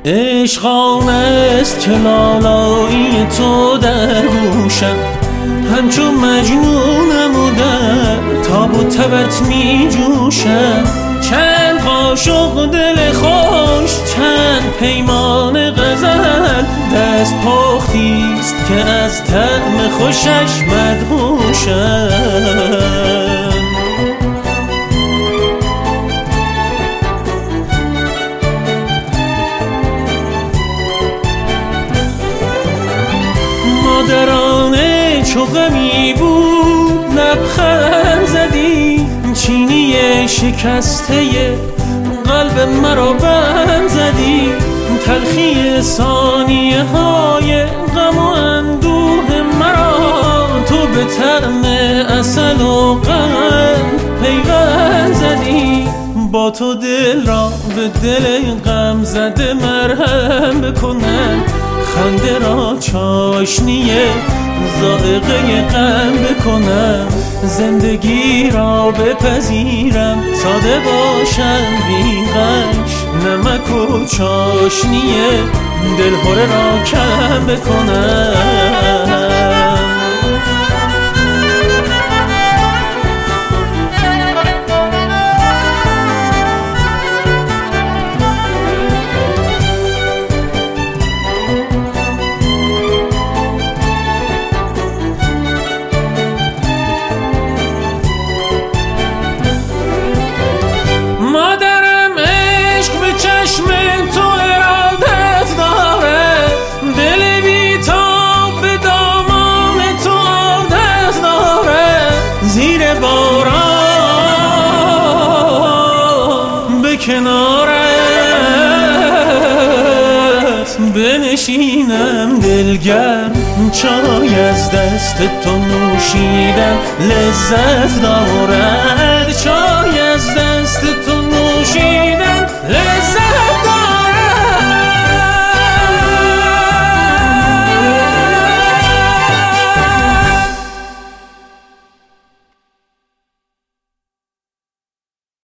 عشق آن است که لالایی تو در گوشم، همچون مجنونم و در تاب و تبت می جوشم. چند قاشق دل خوش، چند پیمان غزل، دست پختیست که از طعم خوشش مدهوشم. مادرانه چو غمی بود لبخند زدی، چینی شکسته قلب مرا بند زدی. تلخی ثانیه های غم و اندوه مرا تو به طعم عسل و قند پیوند زدی. با تو دل را به دل غم زده مرهم بکنم، خنده را چاشنی ذائقه غم بکنم. زندگی را بپذیرم ساده باشم بی غش، نمک و چاشنی دلهره را کم بکنم. زیر باران به کنارت بنشینم دلگرم، چای از دست تو نوشیدم لذت دارم.